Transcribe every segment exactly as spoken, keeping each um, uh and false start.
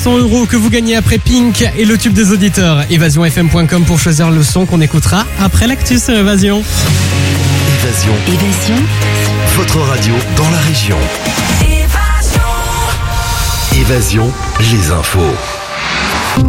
cents euros que vous gagnez après Pink et le tube des auditeurs. évasion f m point com pour choisir le son qu'on écoutera après l'actu sur Évasion. Évasion. Évasion. Votre radio dans la région. Évasion. Évasion, les infos.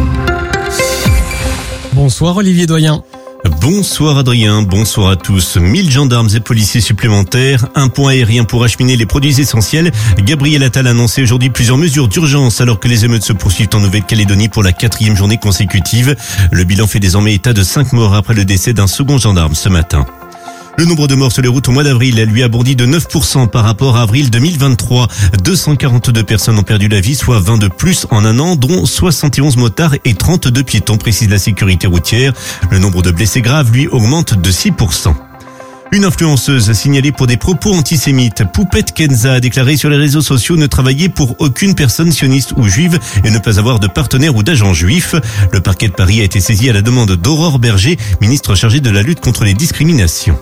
Bonsoir Olivier Doyen. Bonsoir Adrien, bonsoir à tous. mille gendarmes et policiers supplémentaires, un pont aérien pour acheminer les produits essentiels. Gabriel Attal a annoncé aujourd'hui plusieurs mesures d'urgence alors que les émeutes se poursuivent en Nouvelle-Calédonie pour la quatrième journée consécutive. Le bilan fait désormais état de cinq morts après le décès d'un second gendarme ce matin. Le nombre de morts sur les routes au mois d'avril lui a bondi de neuf pour cent par rapport à avril deux mille vingt-trois. deux cent quarante-deux personnes ont perdu la vie, soit vingt de plus en un an, dont soixante et onze motards et trente-deux piétons, précise la sécurité routière. Le nombre de blessés graves, lui, augmente de six pour cent. Une influenceuse signalée pour des propos antisémites, Poupette Kenza, a déclaré sur les réseaux sociaux ne travailler pour aucune personne sioniste ou juive et ne pas avoir de partenaire ou d'agent juif. Le parquet de Paris a été saisi à la demande d'Aurore Berger, ministre chargée de la lutte contre les discriminations.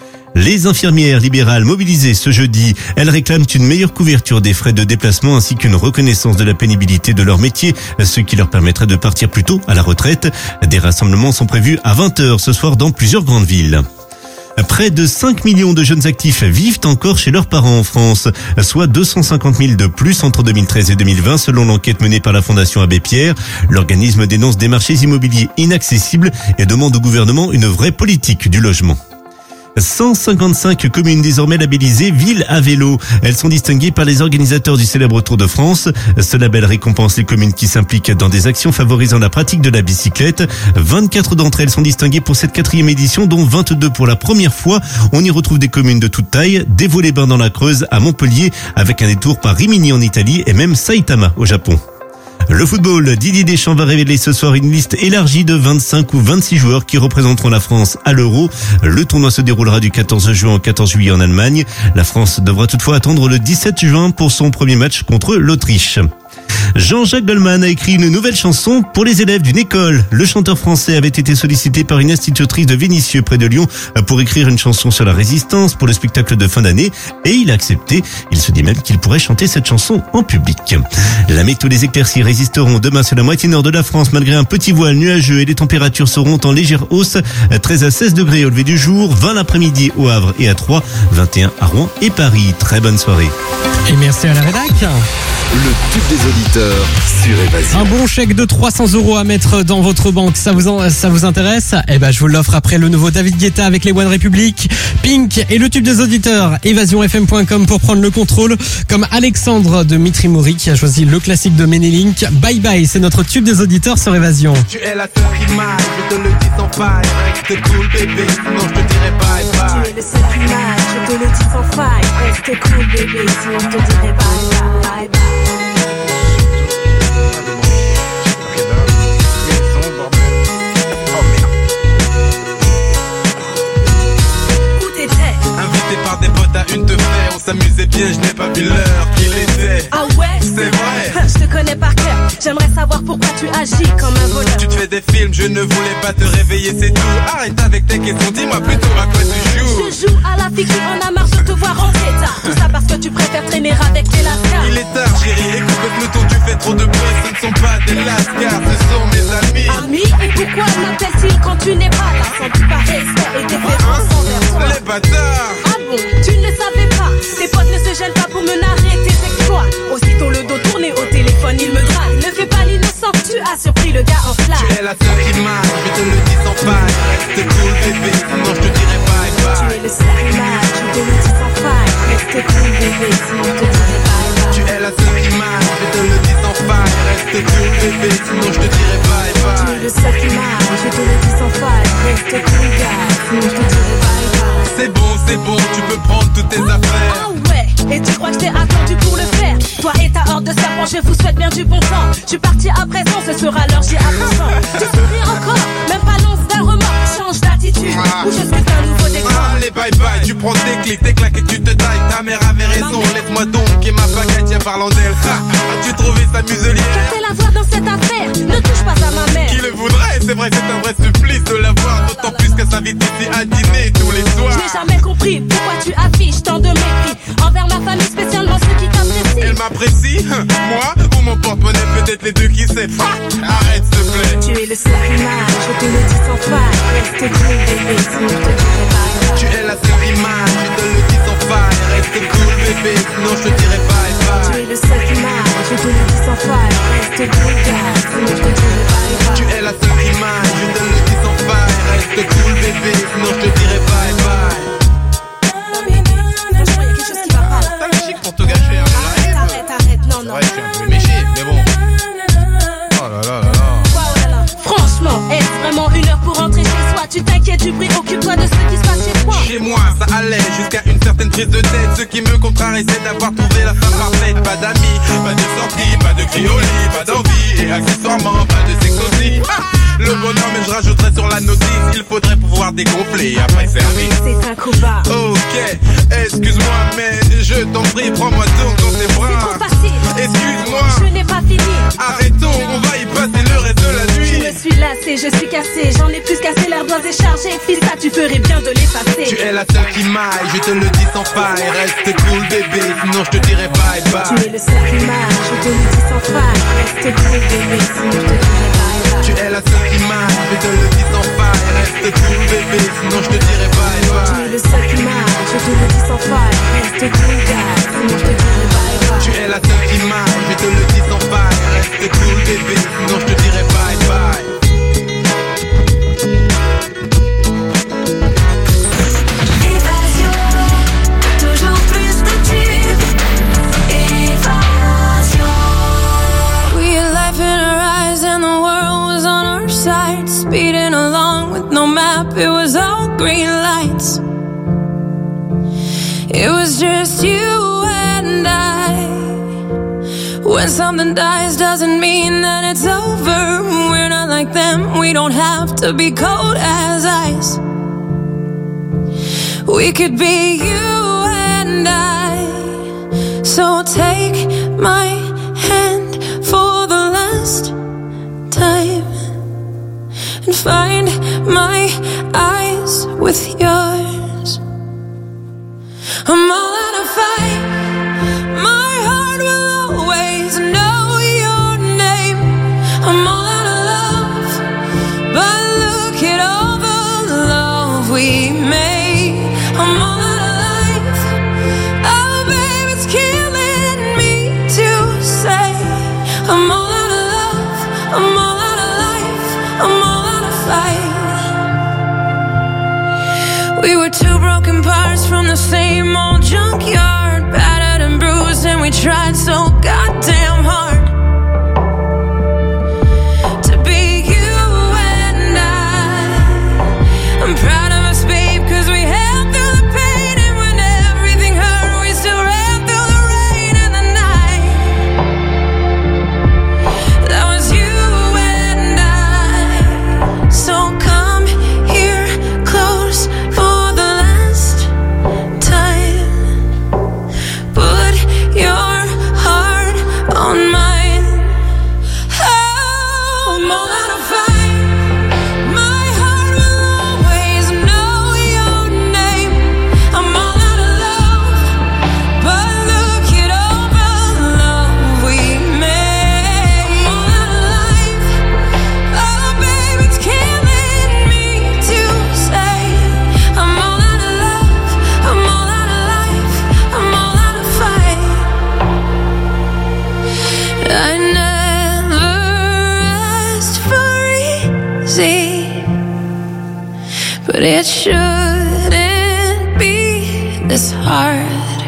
Les infirmières libérales mobilisées ce jeudi, elles réclament une meilleure couverture des frais de déplacement ainsi qu'une reconnaissance de la pénibilité de leur métier, ce qui leur permettrait de partir plus tôt à la retraite. Des rassemblements sont prévus à vingt heures ce soir dans plusieurs grandes villes. Près de cinq millions de jeunes actifs vivent encore chez leurs parents en France, soit deux cent cinquante mille de plus entre deux mille treize et deux mille vingt selon l'enquête menée par la Fondation Abbé Pierre. L'organisme dénonce des marchés immobiliers inaccessibles et demande au gouvernement une vraie politique du logement. cent cinquante-cinq communes désormais labellisées villes à vélo. Elles sont distinguées par les organisateurs du célèbre Tour de France. Ce label récompense les communes qui s'impliquent dans des actions favorisant la pratique de la bicyclette. vingt-quatre d'entre elles sont distinguées pour cette quatrième édition, dont vingt-deux pour la première fois. On y retrouve des communes de toute taille, des Vaux-les-Bains dans la Creuse, à Montpellier, avec un détour par Rimini en Italie et même Saitama au Japon. Le football, Didier Deschamps va révéler ce soir une liste élargie de vingt-cinq ou vingt-six joueurs qui représenteront la France à l'Euro. Le tournoi se déroulera du quatorze juin au quatorze juillet en Allemagne. La France devra toutefois attendre le dix-sept juin pour son premier match contre l'Autriche. Jean-Jacques Goldman a écrit une nouvelle chanson pour les élèves d'une école. Le chanteur français avait été sollicité par une institutrice de Vénissieux près de Lyon pour écrire une chanson sur la résistance pour le spectacle de fin d'année et il a accepté. Il se dit même qu'il pourrait chanter cette chanson en public. La météo, des éclaircies résisteront demain sur la moitié nord de la France malgré un petit voile nuageux et les températures seront en légère hausse. treize à seize degrés au lever du jour, vingt l'après-midi au Havre et à Troyes, vingt et un à Rouen et Paris. Très bonne soirée. Et merci à la rédac. Le tube des auditeurs sur Évasion. Un bon chèque de trois cents euros à mettre dans votre banque, ça vous en, ça vous intéresse? Eh ben, je vous l'offre après le nouveau David Guetta avec les One Republic, Pink et le tube des auditeurs. évasion f m point com pour prendre le contrôle, comme Alexandre de Mitrimori qui a choisi le classique de Ménélink. Bye bye, c'est notre tube des auditeurs sur Évasion. Tu es la seule qui m'aille, je te le dis sans faille. Reste cool bébé, sinon je te dirai bye bye. Tu es le seul qui m'aille, je te le dis sans faille. Reste cool bébé, sinon je te dirai bye bye bye. Par des potes à une te faire, on s'amusait bien, je n'ai pas vu l'heure qu'il était. Ah ouais? C'est vrai. Je te connais par cœur, j'aimerais savoir pourquoi tu agis comme un voleur. Tu te fais des films, je ne voulais pas te réveiller, c'est tout. Arrête avec tes questions, dis-moi plutôt à quoi tu joues. Je joue à la fille qui en a marre de te voir rentrer tard. Tout ça parce que tu préfères traîner avec tes lascars. Il est tard chérie, écoute le peloton, tu fais trop de bruit. Ce ne sont pas des lascars, ce sont mes amis. Amis? Et pourquoi m'appellent-ils quand tu n'es pas là? Sans du pas respect et déférence envers toi. Les bâtards. Ah bon? Tu ne le savais pas? Tes potes ne se gênent pas pour me narrer tes exploits. Aussitôt le dos tourné au téléphone, il me drague. Ne fais pas l'innocent, tu as surpris le gars en flamme. Tu es la seule qui m'aille, je te le dis sans faille. Reste cool bébé, sinon je te dirai bye bye. Tu es le seul qui m'aille, je te le dis sans faille. Reste cool bébé, sinon je te dirai bye bye. Tu es la seule qui m'aille, je te le dis sans faille. Reste cool bébé, sinon je te dirai bye Tu bye. es le seul qui m'aille, je te le dis sans faille. Reste cool gars, sinon je te dirai bye bye. C'est bon, c'est bon, tu peux prendre toutes tes affaires. Ah ouais, et tu crois que je t'ai attendu pour le faire? Toi et ta horde de serpents, je vous souhaite bien du bon temps. Je suis parti à présent, ce sera l'heure, j'y apprends. Tu souris encore, même pas l'once d'un remords. Change d'attitude, ou je suis un nouveau décor. Allez bye bye, tu prends tes clics, tes claques et tu te tailles. Ta mère avait raison, laisse-moi donc et ma baguette, tiens parlant d'elle. As-tu trouvé sa muselière? Je fais la voix dans cette affaire, ne touche pas à ma mère. Qui le voudrait? C'est vrai, c'est un vrai supplice de la voir. D'autant plus qu'elle s'invite ici à dîner tous les soirs. Je n'ai jamais compris pourquoi tu affiches tant de mépris envers ma famille, spécialement ceux qui t'apprécient. Elle m'apprécie? Moi? Ou mon porte-monnaie? Peut-être les deux qui c'est fuck. Arrête s'il te plaît. Tu es le seul image, je te le dis sans faille. Reste cool bébé, sinon je te dirai bye bye. Tu es la seule image, je te le dis sans faille. Reste cool bébé, sinon je te dirai bye bye. Tu es le seul image, je te le dis sans faille. Reste cool gars, sinon je te dirai bye bye. Tu es la seule image, je te le dis sans faille. Reste cool bébé, sinon je te dirai bye bye. T'as le chic pour te gâcher, hein. Arrête, arrête, arrête, non, non. Ouais, je suis un peu méché, mais bon. Oh là là là là. Franchement, est-ce vraiment une heure pour rentrer chez soi? Tu t'inquiètes du bruit, occupe-toi de ce qui se passe chez toi. Chez moi, ça allait jusqu'à une certaine prise de tête. Ce qui me contrarie, c'est d'avoir trouvé la femme parfaite. Pas d'amis, pas de sortie, pas de cri au lit, pas d'envie. Et accessoirement, pas de sexe aussi. Ah, le bonhomme, je rajouterai sur la notice. Il faudrait pouvoir dégonfler après service. C'est un combat. Ok, excuse-moi, mais je t'en prie, prends-moi donc dans tes C'est bras. trop facile. Excuse-moi, Je n'ai pas fini. arrêtons, on va y passer le reste de la Je nuit. me suis lassée, je suis cassée. J'en ai plus cassé, l'ardoise est chargée. Fils, ça tu ferais bien de l'effacer. Tu es la seule qui m'aille, je te le dis sans faille. Reste cool bébé, sinon je te dirai bye bye. Tu es le seul qui m'aille, je te le dis sans faille. Reste cool bébé, sinon je te dirai bye bye. Tu es la seule qui m'aille, je te le dis sans faille. Reste cool bébé, sinon je te dirai bye Tu bye. es le seul qui m'aille, je te le dis sans faille. Reste cool gars, sinon je te dirai bye bye. Tu es la seule qui m'aille, je te le dis sans faille. Reste cool bébé, sinon je te dirai bye bye. Évasion, toujours plus de tubes. Évasion. We had life in our eyes and the world was on our side. Speeding along with no map, it was all green lights. It was just you and I. When something dies doesn't mean that it's over. We're not like them, we don't have to be cold as ice. We could be you and I. So take my hand for the last time and find my eyes with yours. I'm all out of fight. My heart will always know your name. I'm all out of love, but look at all the love we made. I'm all out of life. Oh, babe, it's killing me to say. I'm all out of love. I'm all out of life. I'm all out of fight. We were two broken parts from the same old junkyard, battered and bruised, and we tried so goddamn hard to be you and I. I'm proud of us, babe, cause we held through the pain, and when everything hurt, we still ran through the rain and the night. That was you and I. So come here close for the last time. Put your heart on mine. Oh, I'm all out of fight. My heart will always know your name. I'm all out of love, but look at all the love we made. I'm all out of life. Oh, babe, it's killing me to say. I'm all out of love. I'm all out of life. I'm all out of fight. I never asked for easy, but it shouldn't be this hard.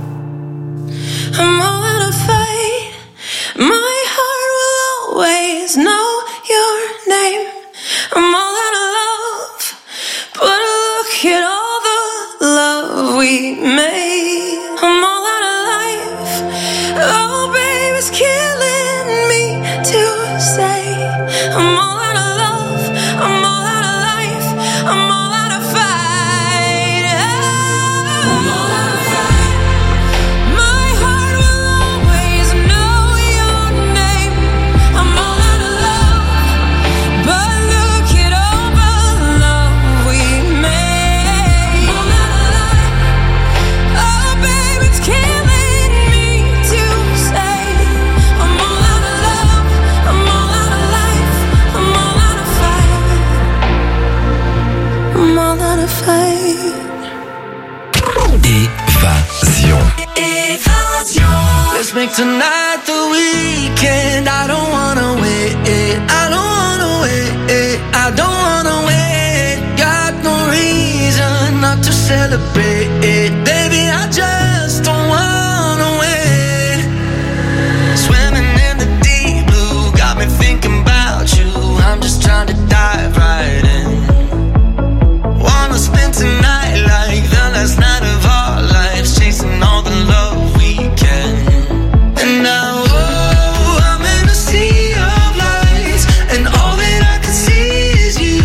I'm all out of fight. My heart will always know your name. I'm all out of love, but look at all the love we made. I'm all out of life. Oh, babe, it's killing me to say. I'm all out of love. I'm all out of life. I'm all out of fight. I'm all out of fight. My heart will always know your name. I'm all out of love, but look at all the celebrate. Baby, I just don't wanna wait. Swimming in the deep blue, got me thinking about you. I'm just trying to dive right in. Wanna spend tonight like the last night of our lives, chasing all the love we can. And now, oh, I'm in a sea of lights, and all that I can see is you.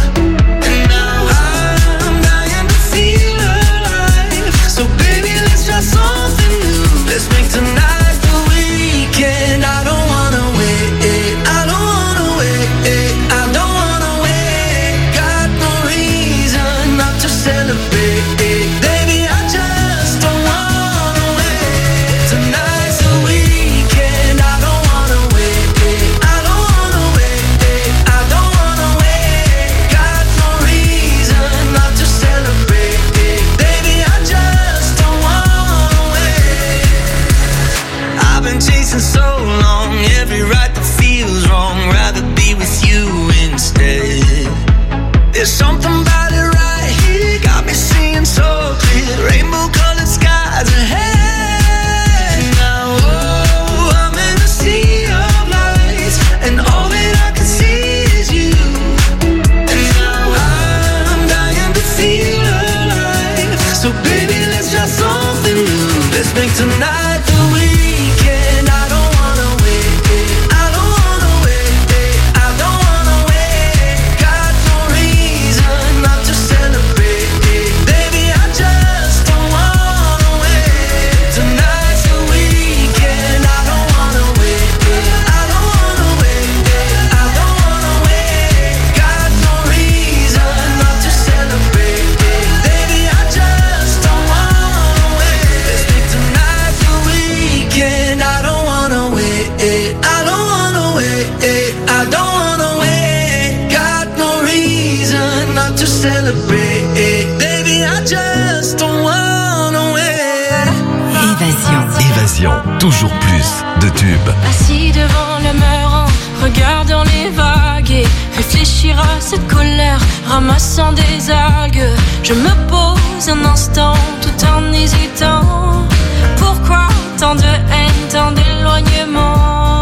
And now I'm dying to feel alive. So baby, let's try something new. Let's make tonight the weekend. I don't wanna wait. I don't wanna wait. I don't wanna wait. Got no reason not to celebrate. Baby, I just don't wanna wait. Tonight's the weekend. I don't wanna wait. I don't wanna wait. I don't wanna wait. Got no reason not to celebrate. Baby, I just don't wanna wait. I've been chasing so long, every right that feels wrong. Rather be with you instead. There's something about it right here, got me seeing so clear. Rainbow colored skies ahead. Now, oh, I'm in a sea of lights, and all that I can see is you. And now I'm dying to feel alive. So baby, let's try something new. Let's make tonight the weekend. I don't wanna wait. I don't wanna wait. I don't wanna wait. Got no reason not to celebrate. Baby, I just don't wanna wait. Tonight's the weekend. I don't wanna wait. I don't wanna wait. I don't wanna wait. Got no reason not to celebrate. Baby, I just don't wanna wait. Let's make tonight the weekend. I don't wanna wait. I don't wanna wait. I don't wanna wait. Got no reason not to celebrate. Baby, I just don't wanna wait. Évasion. Évasion. Toujours plus de tubes. Assis devant le mur en regardant les vagues et réfléchir à cette colère, ramassant des algues. Je me pose un instant tout en hésitant. Pourquoi tant de haine, tant d'éloignement?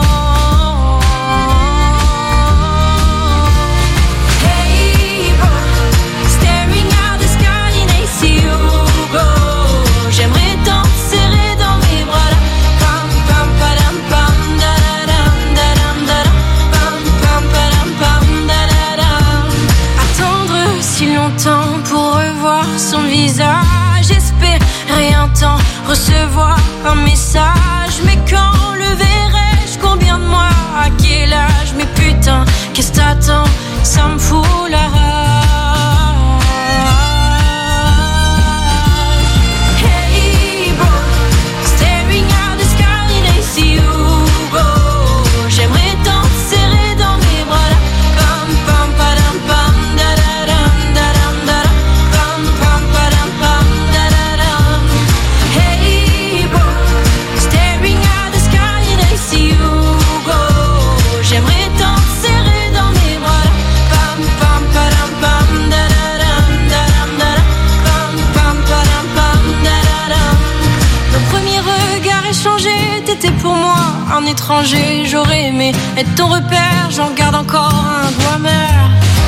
Hey bro, staring at the sky in A C U go. J'aimerais t'en serrer dans mes bras là. Pam pam padam pam da da dam da dam da dam. Pam pam padam pam da da dam. Attendre si longtemps pour revoir son visage, espérer un temps, recevoir un message. Mais quand le verrai-je, combien de mois, à quel âge? Mais putain, qu'est-ce que t'attends? Ça me fout la rage. Hey bro, staring at the sky in A C U go. J'aimerais t'en serrer dans mes bras là. Pam pam padam pam da da dam da dam da dam. Pam pam padam pam da da dam. Hey bro, staring at the sky in A C U go. J'aimerais t'en serrer dans mes bras là. Pam pam padam pam da da dam da dam da dam. Pam pam padam pam da da dam. Nos premiers regards échangés, t'étais pour moi un étranger. J'aurais aimé être ton repère, j'en garde encore un goût amer.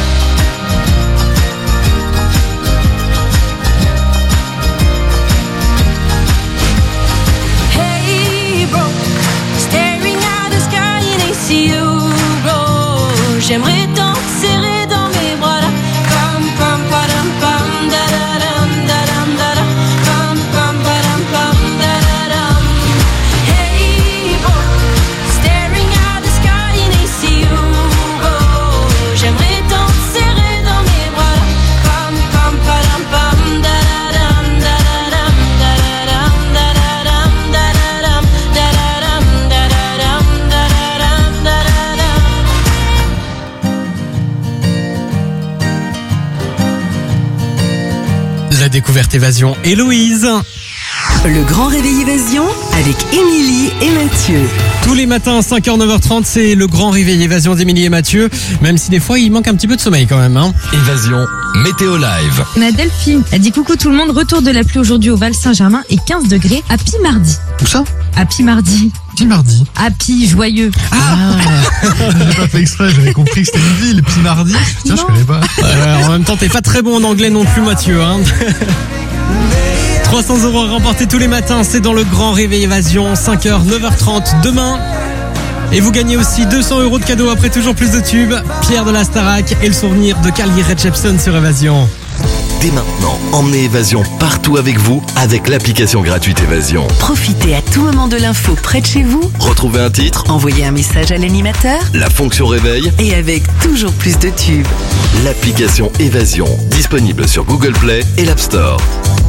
Hey bro, staring at the sky in A C U go. J'aimerais t'en serrer dans mes bras là. Pam pam padam pam da da dam da dam da dam. Pam pam padam pam da da dam. Hey bro, staring at the sky in A C U go. J'aimerais t'en serrer dans mes bras là. Pam pam padam pam da da dam da da dam da da dam da da dam da da dam da da dam da da dam da da dam da da dam. La découverte Évasion, Héloïse. Le grand réveil évasion avec Émilie et Mathieu. Tous les matins, cinq heures, neuf heures trente, c'est le grand réveil évasion d'Émilie et Mathieu. Même si des fois, il manque un petit peu de sommeil quand même. Hein. Évasion, météo live. Ma Delphine a dit coucou tout le monde, retour de la pluie aujourd'hui au Val-Saint-Germain et quinze degrés à Pimardi. Où ça? À Pimardi. Pimardi. Happy, joyeux. Ah, J'ai pas fait exprès, j'avais compris que c'était une ville, Pimardi. Tiens, je connais pas. Ouais, en même temps, t'es pas très bon en anglais non plus, Mathieu. Hein. trois cents euros à remporter tous les matins, c'est dans le grand réveil évasion, cinq heures, neuf heures trente demain. Et vous gagnez aussi deux cents euros de cadeaux après toujours plus de tubes. Pierre de la Starac et le souvenir de Carly Rae Jepsen sur Évasion. Dès maintenant, emmenez Évasion partout avec vous avec l'application gratuite Évasion. Profitez à tout moment de l'info près de chez vous. Retrouvez un titre, Envoyez un message à l'animateur. la fonction réveil, Et avec toujours plus de tubes. l'application Évasion, disponible sur Google Play et l'App Store.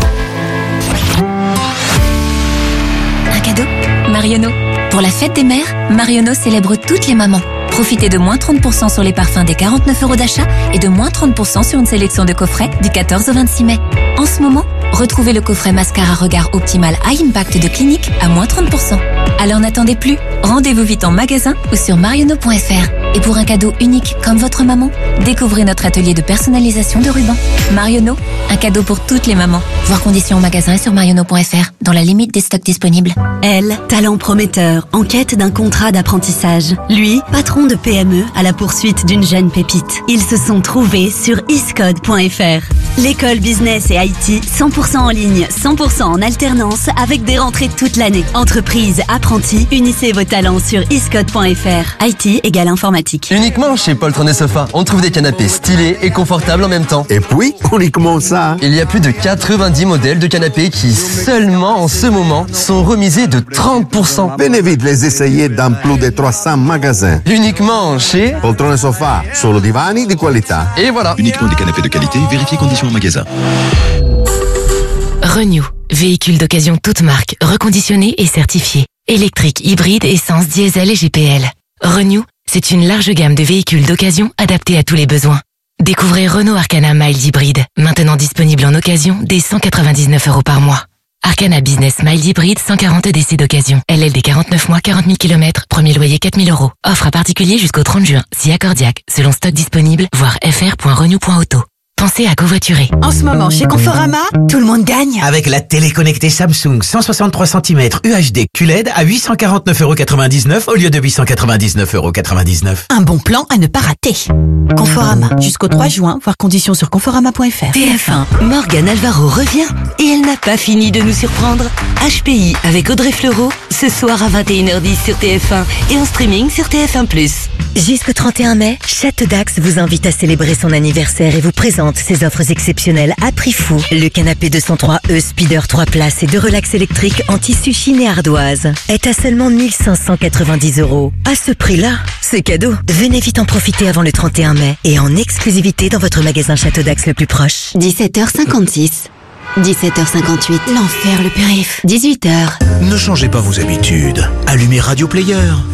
Un cadeau Marionneau. Pour la fête des mères, Marionneau célèbre toutes les mamans. Profitez de moins trente pour cent sur les parfums des quarante-neuf euros d'achat et de moins trente pour cent sur une sélection de coffrets du quatorze au vingt-six mai. En ce moment, retrouvez le coffret mascara regard optimal High Impact de Clinique à moins trente pour cent. Alors n'attendez plus, rendez-vous vite en magasin ou sur marionneau point f r. Et pour un cadeau unique comme votre maman, découvrez notre atelier de personnalisation de rubans. Marionneau, un cadeau pour toutes les mamans. Voir conditions en magasin et sur marionneau point f r, dans la limite des stocks disponibles. Elle, talent prometteur, en quête d'un contrat d'apprentissage. Lui, patron de P M E à la poursuite d'une jeune pépite. Ils se sont trouvés sur iscode point f r. L'école business et I T, cent pour cent en ligne, cent pour cent en alternance, avec des rentrées toute l'année. Entreprise, apprentis, unissez vos talents sur iscode point f r. I T égale informatique. Uniquement chez Poltron et Sofa, on trouve des canapés stylés et confortables en même temps. Et puis, uniquement ça. Il y a plus de quatre-vingt-dix modèles de canapés qui, seulement en ce moment, sont remisés de trente pour cent. Venez vite les essayer dans plus de trois cents magasins. Uniquement chez Poltron et Sofa, solo divani di qualità. Et voilà. Uniquement des canapés de qualité, vérifiez conditions en magasin. Renew, véhicule d'occasion toute marque, reconditionné et certifié. Électrique, hybride, essence, diesel et G P L. Renew, c'est une large gamme de véhicules d'occasion adaptés à tous les besoins. Découvrez Renault Arcana Mild Hybride, maintenant disponible en occasion dès cent quatre-vingt-dix-neuf euros par mois. Arcana Business Mild Hybride cent quarante D C d'occasion. L L D quarante-neuf mois, quarante mille kilomètres, premier loyer quatre mille euros. Offre à particulier jusqu'au trente juin, si accordiaque, selon stock disponible, voir f r point renew point auto. Pensez à covoiturer. En ce moment, chez Conforama, tout le monde gagne. Avec la télé connectée Samsung cent soixante-trois centimètres U H D Q L E D à huit cent quarante-neuf euros quatre-vingt-dix-neuf au lieu de huit cent quatre-vingt-dix-neuf euros quatre-vingt-dix-neuf. Un bon plan à ne pas rater. Conforama, jusqu'au trois juin, voir conditions sur conforama point f r. T F un, Morgane Alvaro revient et elle n'a pas fini de nous surprendre. H P I avec Audrey Fleurot, ce soir à vingt et une heures dix sur T F un et en streaming sur T F un plus. Jusqu'au trente et un mai, Château d'Axe vous invite à célébrer son anniversaire et vous présente ses offres exceptionnelles à prix fou. Le canapé deux cent trois E Speeder trois places et deux relax électriques en tissu Chine et ardoise est à seulement mille cinq cent quatre-vingt-dix euros. À ce prix-là, c'est cadeau. Venez vite en profiter avant le trente et un mai et en exclusivité dans votre magasin Château d'Axe le plus proche. dix-sept heures cinquante-six. dix-sept heures cinquante-huit. L'enfer, le périph. dix-huit heures. Ne changez pas vos habitudes. Allumez Radio Player.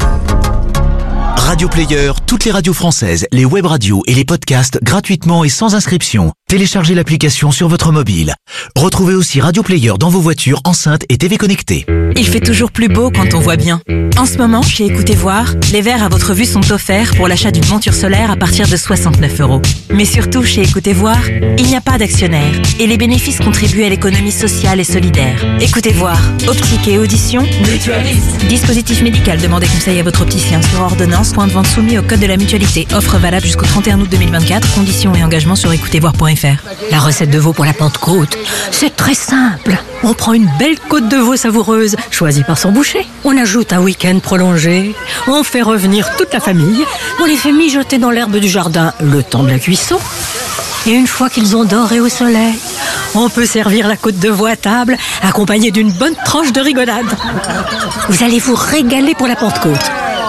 Radio Player, toutes les radios françaises, les web radios et les podcasts gratuitement et sans inscription. Téléchargez l'application sur votre mobile. Retrouvez aussi Radio Player dans vos voitures, enceintes et T V connectées. Il fait toujours plus beau quand on voit bien. En ce moment, chez Écoutez Voir, les verres à votre vue sont offerts pour l'achat d'une monture solaire à partir de soixante-neuf euros. Mais surtout, chez Écoutez Voir, il n'y a pas d'actionnaire et les bénéfices contribuent à l'économie sociale et solidaire. Écoutez Voir, optique et audition, mutualiste. Dispositif médical, demandez conseil à votre opticien sur ordonnance, point de vente soumis au code de la mutualité. Offre valable jusqu'au trente et un août deux mille vingt-quatre. Conditions et engagements sur écoutez voir point f r. La recette de veau pour la Pentecôte, c'est très simple. On prend une belle côte de veau savoureuse, choisie par son boucher. On ajoute un week-end prolongé. On fait revenir toute la famille. On les fait mijoter dans l'herbe du jardin le temps de la cuisson. Et une fois qu'ils ont doré au soleil, on peut servir la côte de veau à table, accompagnée d'une bonne tranche de rigolade. Vous allez vous régaler pour la Pentecôte.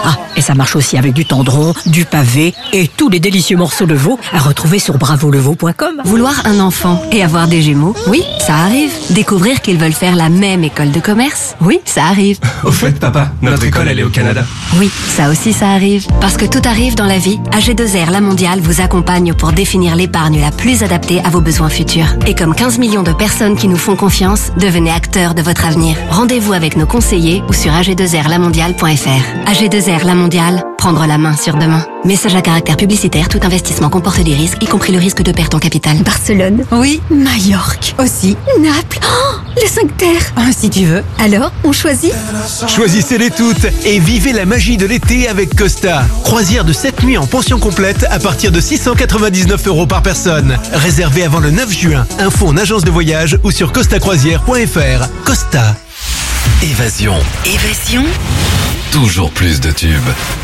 Ah, et ça marche aussi avec du tendron, du pavé et tous les délicieux morceaux de veau à retrouver sur bravo le veau point com. Vouloir un enfant et avoir des jumeaux, oui, ça arrive. Découvrir qu'ils veulent faire la même école de commerce, oui, ça arrive. Au fait, papa, notre école, elle est au Canada. Oui, ça aussi, ça arrive. Parce que tout arrive dans la vie, A G deux R La Mondiale vous accompagne pour définir l'épargne la plus adaptée à vos besoins futurs. Et comme quinze millions de personnes qui nous font confiance, devenez acteurs de votre avenir. Rendez-vous avec nos conseillers ou sur a g deux r la mondiale point f r. A G deux R La Mondiale, prendre la main sur demain. Message à caractère publicitaire, tout investissement comporte des risques, y compris le risque de perte en capital. Barcelone. Oui. Majorque. Aussi. Naples. Oh, les cinq terres. Ah, si tu veux. Alors, on choisit? Choisissez-les toutes et vivez la magie de l'été avec Costa. Croisière de sept nuits en pension complète à partir de six cent quatre-vingt-dix-neuf euros par personne. Réservé avant le neuf juin. Info en agence de voyage ou sur costa croisière point f r. Costa. Évasion. Évasion. Toujours plus de tubes.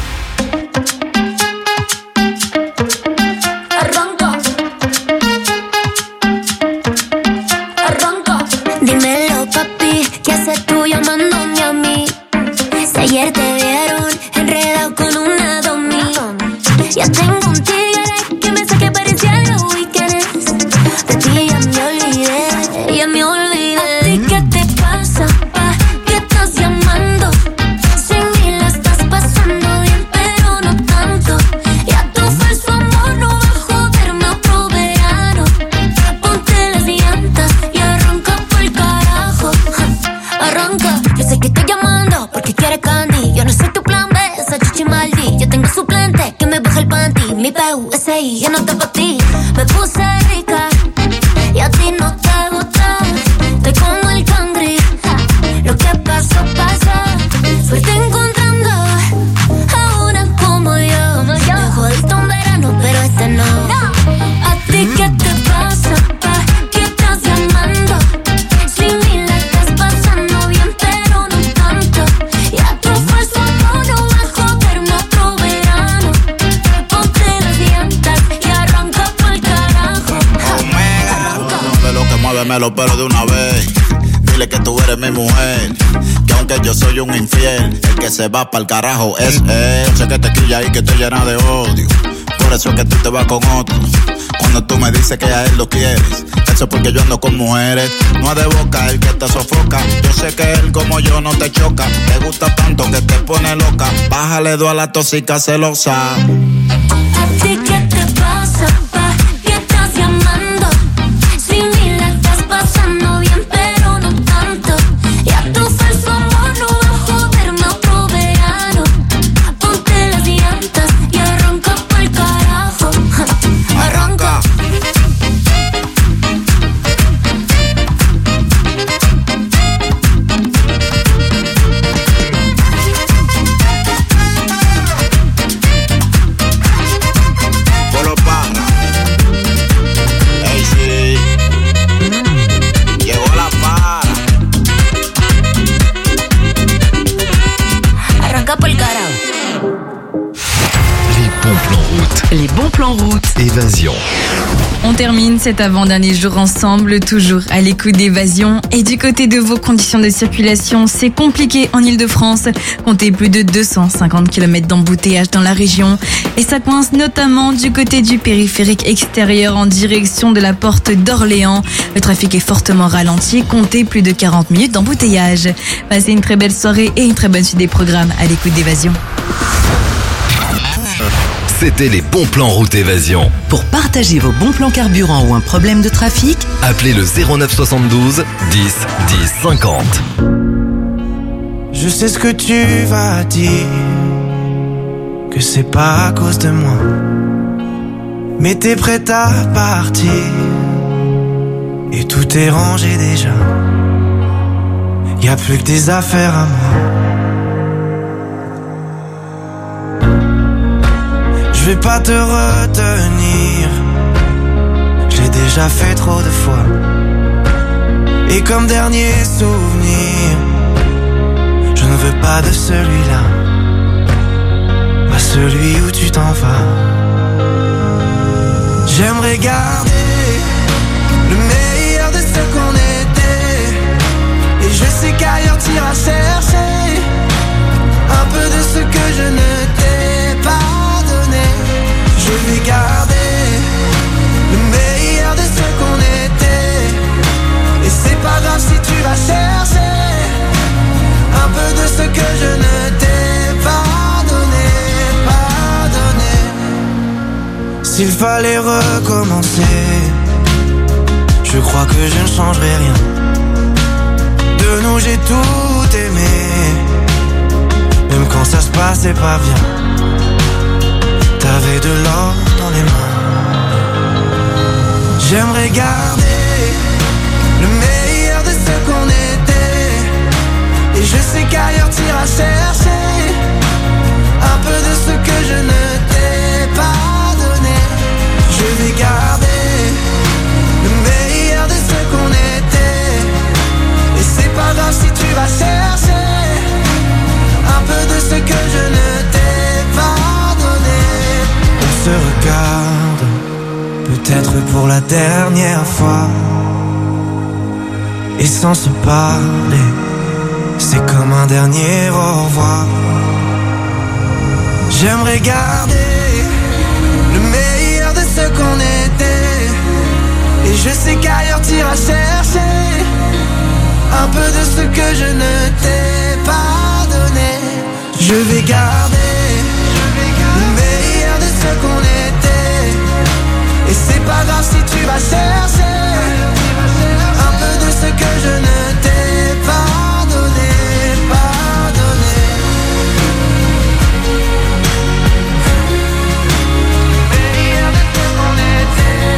Arranca. Arranca. Dímelo, papi, ¿qué haces tú llamándome a mí? Si ayer te vieron enredado con una domi. Ya tengo un tigre que me saque parecía los weekends. De ti ya me olvidé, ya me olvidé. ¿A ti qué te pasa, pa? ¿Qué estás llamando? Sin mí la estás pasando bien, pero no tanto. Ya tu falso amor no va a joderme otro verano. Ponte las llantas y arranca por el carajo. Arranca, yo sé que estoy llamando porque quieres candy. Yo no soy tu plan B, esa chichi maldi. Yo tengo suplente que me baja el panty. Mi P U S I, ya no está pa' ti. Me puse rica y a ti no te gusta. Estoy como el cangri. Lo que pasó, pasó. Suerte encontrando a una como yo. Me jodiste un verano, pero este no. ¿A ti qué te pasa, pa? ¿Qué estás llamando? Sin mí la estás pasando bien, pero no tanto. Ya tu falso amor no va a joderme otro verano. Ponte las diantas y arranca pa'l carajo. De lo que mueve lo pero de una vez. Dile que tú eres mi mujer, que aunque yo soy un infiel, el que se va pa'l carajo es él. Sé que te quilla y que te llena de odio, por eso es que tú te vas con otro. Cuando tú me dices que a él lo quieres, eso es porque yo ando con mujeres. No es de boca el que te sofoca, yo sé que él como yo no te choca. Te gusta tanto que te pone loca, bájale dos a la tóxica celosa. ¿A ti qué te pasa, pa? ¿Qué estás llamando? Sin mí la estás pasando bien, pero no tanto. Ya tu falso amor no va a joderme otro verano. Ponte las llantas y arranca pa'l carajo. Arranca. Polo Parra. Ey, sí. Llegó la para. Arranca pa'l carajo. Les bons plans route. Les bons plans route. Évasion. On termine cet avant-dernier jour ensemble, toujours à l'écoute d'Évasion. Et du côté de vos conditions de circulation, c'est compliqué en Ile-de-France. Comptez plus de deux cent cinquante kilomètres d'embouteillage dans la région. Et ça coince notamment du côté du périphérique extérieur en direction de la porte d'Orléans. Le trafic est fortement ralenti. Comptez plus de quarante minutes d'embouteillage. Passez une très belle soirée et une très bonne suite des programmes à l'écoute d'Évasion. C'était les bons plans route Évasion. Pour partager vos bons plans carburant ou un problème de trafic, appelez le zéro neuf soixante-douze dix dix cinquante. Je sais ce que tu vas dire, que c'est pas à cause de moi, mais t'es prête à partir et tout est rangé déjà. Y a plus que des affaires à moi. Je vais pas te retenir, j'ai déjà fait trop de fois. Et comme dernier souvenir, je ne veux pas de celui-là, pas celui où tu t'en vas. J'aimerais garder le meilleur de ce qu'on était, et je sais qu'ailleurs t'iras chercher un peu de ce que je ne le meilleur de ce qu'on était. Et c'est pas grave si tu vas chercher un peu de ce que je ne t'ai pas donné, pas donné. S'il fallait recommencer, je crois que je ne changerai rien. De nous j'ai tout aimé, même quand ça se passait pas bien. T'avais de l'or dans les mains. J'aimerais garder le meilleur de ce qu'on était. Et je sais qu'ailleurs t'iras chercher un peu de ce que je ne t'ai pas donné. Je vais garder le meilleur de ce qu'on était. Et c'est pas grave si tu vas chercher un peu de ce que je ne t'ai pas donné. On se regarde, peut-être pour la dernière fois. Et sans se parler, c'est comme un dernier au revoir. J'aimerais garder le meilleur de ce qu'on était. Et je sais qu'ailleurs t'iras chercher un peu de ce que je ne t'ai pas donné. Je vais garder le meilleur de ce qu'on était. Et c'est pas grave si tu vas chercher un peu de ce que je ne t'ai pas donné, pas donné. Le meilleur de ce qu'on était.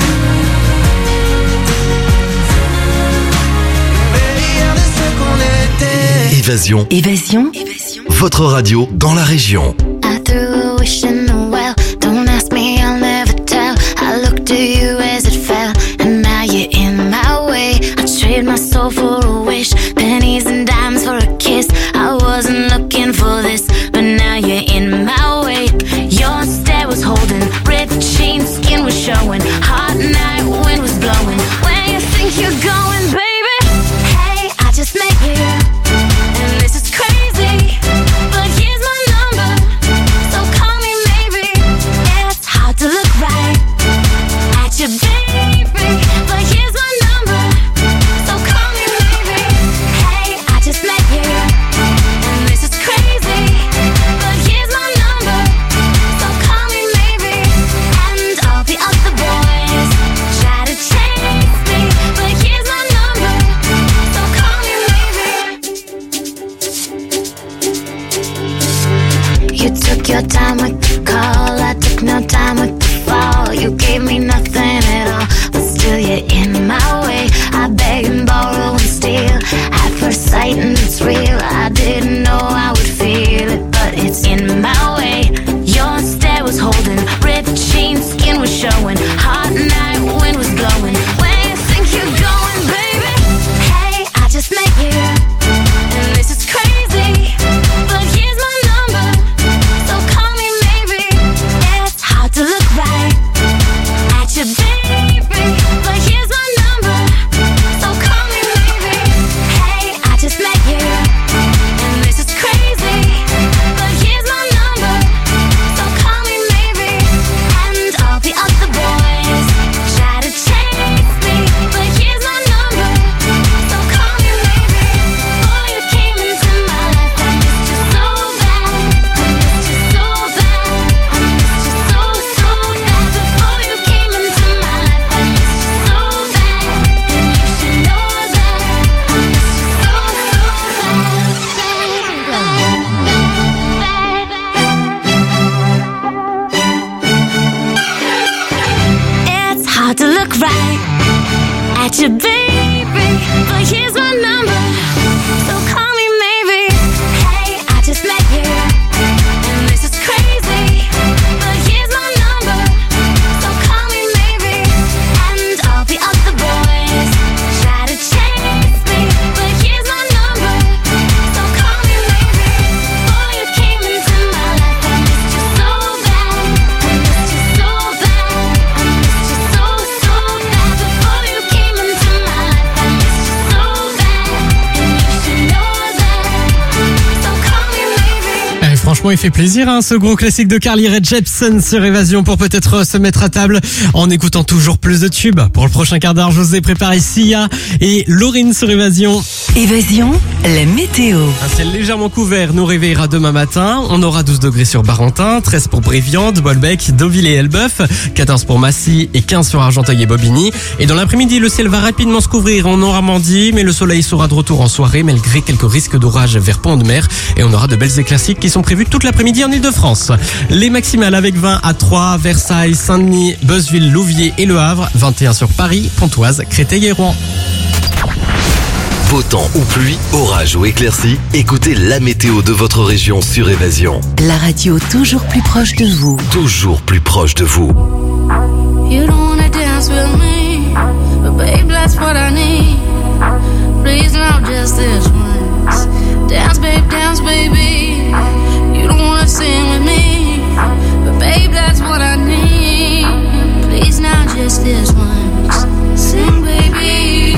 Le meilleur de ce qu'on était. Évasion. Évasion. Votre radio dans la région. I threw a wish in the well. Don't ask me, I'll never tell. I looked to you as it fell, and now you're in my way. I trade my soul for a wish, pennies and dimes for a kiss. I wasn't looking for this, but now you're in my way. Your stare was holding, ripped jeans, skin was showing. Hot night, wind was blowing. Where you think you're going, baby? Hey, I just met you, and this is crazy. But here's my number, so call me maybe. It's hard to look right at you, baby. But here's my number, so call me maybe. Hey, I just met you, and this is crazy. But here's my number, so call me maybe. And all the other boys try to chase me, but here's my number, so call me maybe. You took your time with the call, I took no time with the fall. You gave me nothing at all, but still you're in my way. I beg and borrow and steal at first sight, and it's real. I didn't know I would feel it, but it's in my way. Your stare was holding, ripped jeans, skin was showing. Hot night, wind was blowing. Where you think you're going, baby? Hey, I just met you, and this is crazy. But here's my number, so call me maybe. It's hard to look right at you, baby. But here's my number, so call me maybe. Hey, I just met you, and this is crazy. But here's my number, so call me maybe. And all the other boys try to chase me, but here's my number, so call me maybe. Before you came into my life, I missed you so bad. I missed you so bad. I missed you so, so bad. Before you came into my life, I missed you so bad. And you should know that. I missed you so, so bad. It's hard to look right at you, baby. But here's my number, so call me maybe. Hey, I just met you, and this is crazy. But here's my number, so call me maybe. And all the other boys try to chase me, but here's my number, so call me maybe. Before you came into my life, I missed you so bad. I missed you so bad. I missed you so, so bad. Before you came into my life, I missed you so bad. franchement, il fait plaisir, hein, ce gros classique de Carly Rae Jepsen sur Évasion pour peut-être se mettre à table en écoutant toujours plus de tubes. Pour le prochain quart d'heure, je vous ai préparé Sia et Laurine sur Évasion. Évasion, la météo. Un ciel légèrement couvert nous réveillera demain matin. On aura douze degrés sur Barentin, treize pour Bréviande, Bolbec, Deauville et Elbeuf, quatorze pour Massy et quinze sur Argenteuil et Bobigny. Et dans l'après-midi, le ciel va rapidement se couvrir en Normandie, mais le soleil sera de retour en soirée malgré quelques risques d'orage vers Pont-de-Mer. Et on aura de belles éclaircies qui sont prévues toute l'après-midi en Ile-de-France. Les maximales avec vingt à Troyes, Versailles, Saint-Denis, Beuzeville, Louviers et Le Havre, vingt et un sur Paris, Pontoise, Créteil et Rouen. Beau temps ou pluie, orage ou éclaircie, écoutez la météo de votre région sur Évasion. La radio toujours plus proche de vous. Toujours plus proche de vous. You don't wanna dance with me, but babe, that's what I need. Please now, just this once. Dance, babe, dance, baby. You don't wanna sing with me, but babe, that's what I need. Please now, just this once. Sing, baby.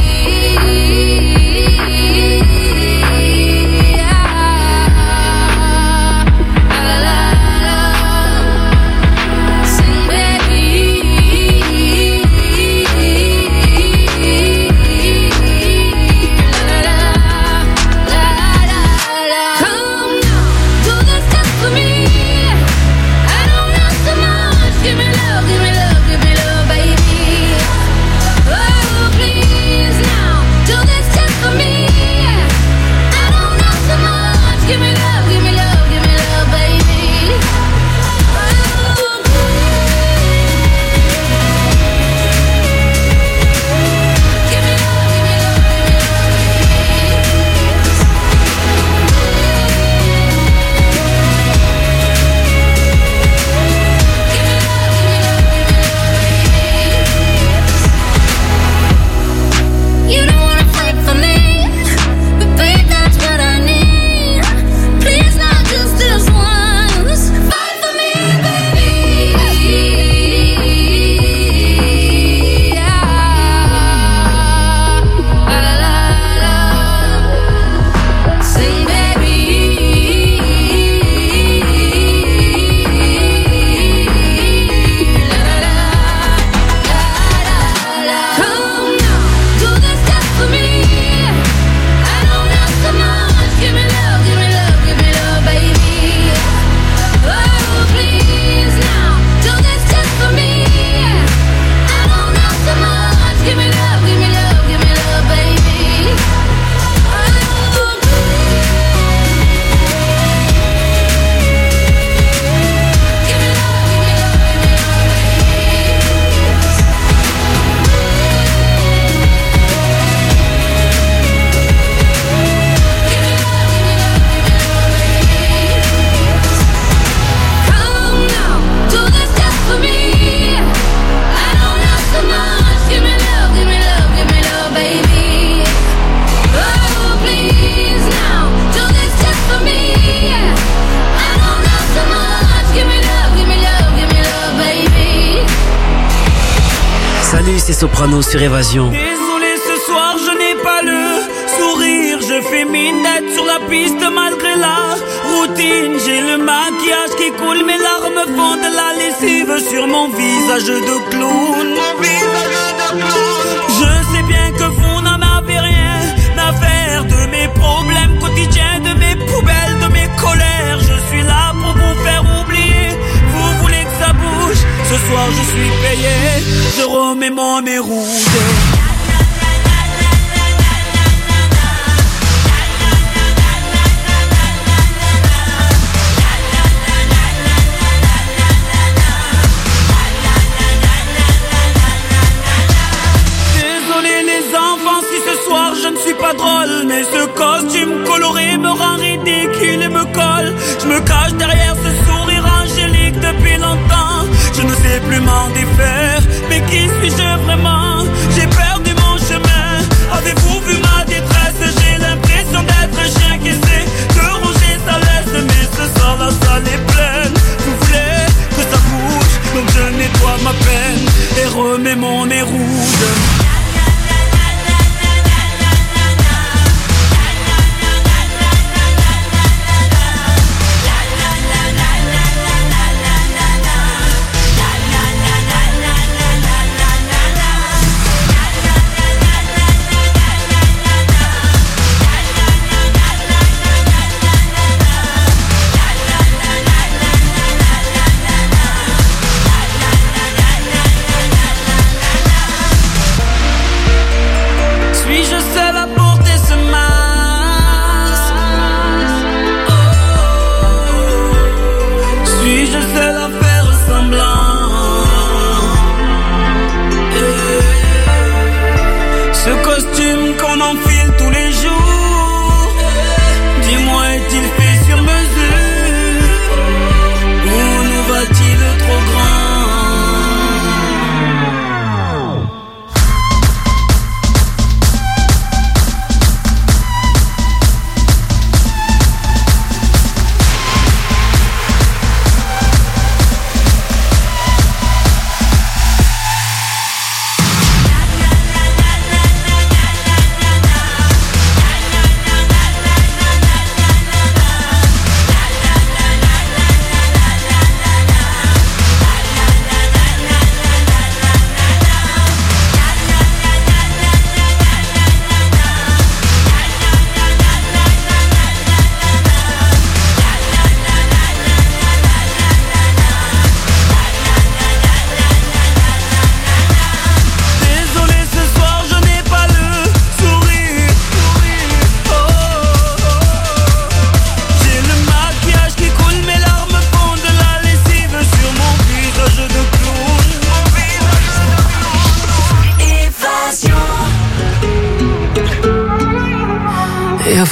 Soprano sur Évasion. Désolé, ce soir je n'ai pas le sourire. Je fais mine d'être sur la piste malgré la routine. J'ai le maquillage qui coule, mes larmes font de la lessive sur mon visage de clown. Mon visage de clown. Je sais bien que vous n'en avez rien à faire de mes problèmes quotidiens, de mes poubelles, de mes colères. Je suis là pour vous faire oublier. Vous voulez que ça bouge? Ce soir je suis payé, je remets mon nez rouge. Désolé les enfants si ce soir je ne suis pas drôle, mais ce costume coloré me rend ridicule et me colle. Je me cache derrière ce sourire angélique depuis longtemps. Je ne sais plus m'en défaire, mais qui suis-je vraiment? J'ai perdu mon chemin. Avez-vous vu ma détresse? J'ai l'impression d'être un chien qui essaie de ronger sa laisse, mais ce soir la salle est pleine. Vous voulez que ça bouge, donc je nettoie ma peine et remets mon nez rouge.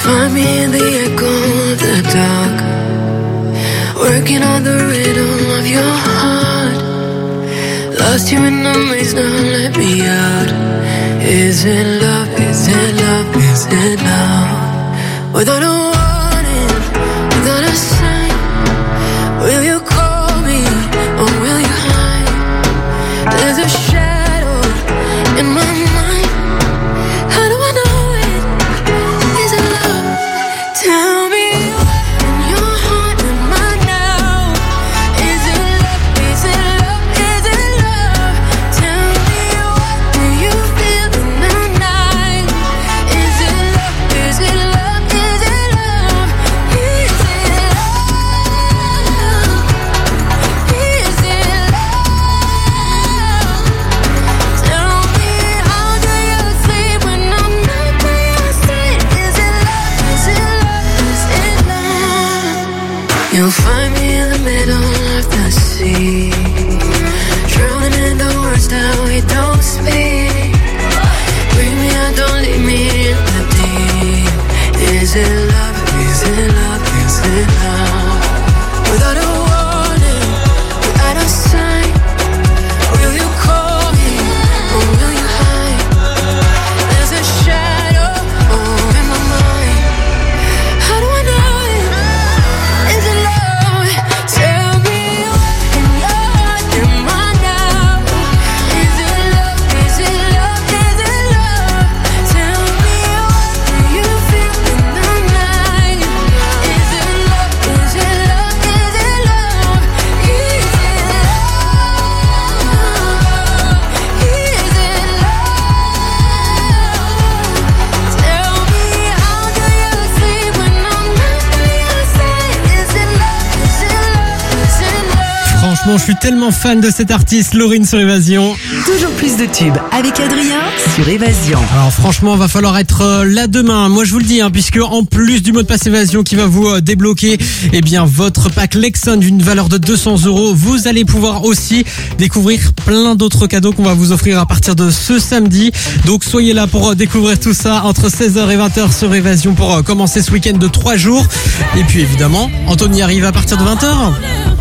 find me in the echo of the dark, working on the rhythm of your heart. Lost you in the maze, now let me out. Is it love, is it love, is it love? Without a warning, without a sign, will you call me or will you hide? There's a shadow in my mind. How do I know it? Is it love? Tell me in your heart and mine now. Is it love? Is it love? Is it love? Tell me what do you feel in the night? Is it love? Is it love? Is it love? Is it love? Is it love? Tell me how do you sleep when I'm not by your side? Is it love? Is it love? Is it love? You'll find me in the middle of the sea, drowning in the words that we don't speak. Bring me out, don't leave me in the deep. Is it love? Is it love? Is it love? Without a warning, without a sign, will you call me or will you hide? There's a shadow oh, in my mind. How do I know it? Is it love? Tell me what in your heart am I now? Is it love? Is it love? Is it love? Tell me what do you feel in the night? Is it love? Is it love? Is it love? Is it love? Is it love? Tell me how do you sleep when I'm not by your side? Is it love? Is it love? Is it love? Franchement, je suis tellement fan de cet artiste, Lauryn sur Évasion. Toujours plus de tubes avec Adrien sur Évasion. Alors franchement, va falloir être euh, là demain. Moi, je vous le dis, hein, puisque en plus du mot de passe Évasion qui va vous euh, débloquer, eh bien votre pack Lexon d'une valeur de deux cents euros, vous allez pouvoir aussi découvrir plein d'autres cadeaux qu'on va vous offrir à partir de ce samedi. Donc soyez là pour euh, découvrir tout ça entre seize heures et vingt heures sur Évasion pour euh, commencer ce week-end de trois jours. Et puis évidemment, Anthony arrive à partir de vingt heures.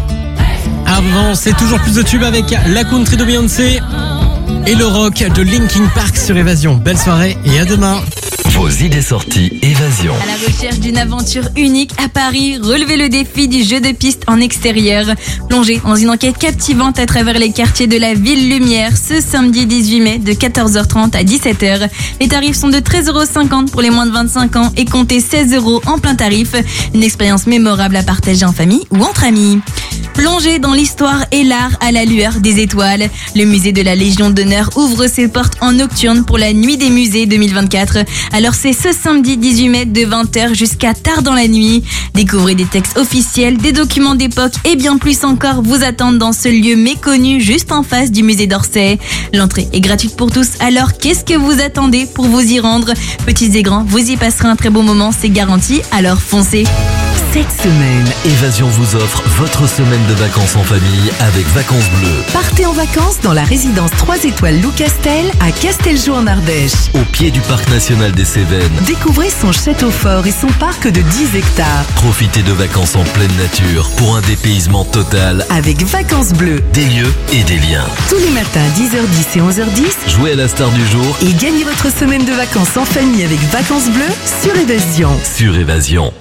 Avant, c'est toujours plus de tubes avec la country de Beyoncé et le rock de Linkin Park sur Évasion. Belle soirée et à demain. Vos idées sorties Évasion. À la recherche d'une aventure unique à Paris, relevez le défi du jeu de piste en extérieur. Plongez dans une enquête captivante à travers les quartiers de la Ville Lumière ce samedi dix-huit mai de quatorze heures trente à dix-sept heures. Les tarifs sont de treize euros cinquante pour les moins de vingt-cinq ans et comptez seize euros en plein tarif. Une expérience mémorable à partager en famille ou entre amis. Plongez dans l'histoire et l'art à la lueur des étoiles. Le musée de la Légion d'honneur ouvre ses portes en nocturne pour la Nuit des musées deux mille vingt-quatre. Alors c'est ce samedi dix-huit mai de vingt heures jusqu'à tard dans la nuit. Découvrez des textes officiels, des documents d'époque et bien plus encore vous attendent dans ce lieu méconnu juste en face du musée d'Orsay. L'entrée est gratuite pour tous, alors qu'est-ce que vous attendez pour vous y rendre? Petits et grands, vous y passerez un très beau moment, c'est garanti, alors foncez. Cette semaine, Évasion vous offre votre semaine de vacances en famille avec Vacances Bleues. partez en vacances dans la résidence trois étoiles Lou Castel à Casteljo en Ardèche. Au pied du parc national des Cévennes. Découvrez son château fort et son parc de dix hectares. Profitez de vacances en pleine nature pour un dépaysement total Avec Vacances Bleues. des lieux et des liens. Tous les matins dix heures dix et onze heures dix. Jouez à la star du jour Et gagnez votre semaine de vacances en famille avec Vacances Bleues sur Évasion. sur Évasion.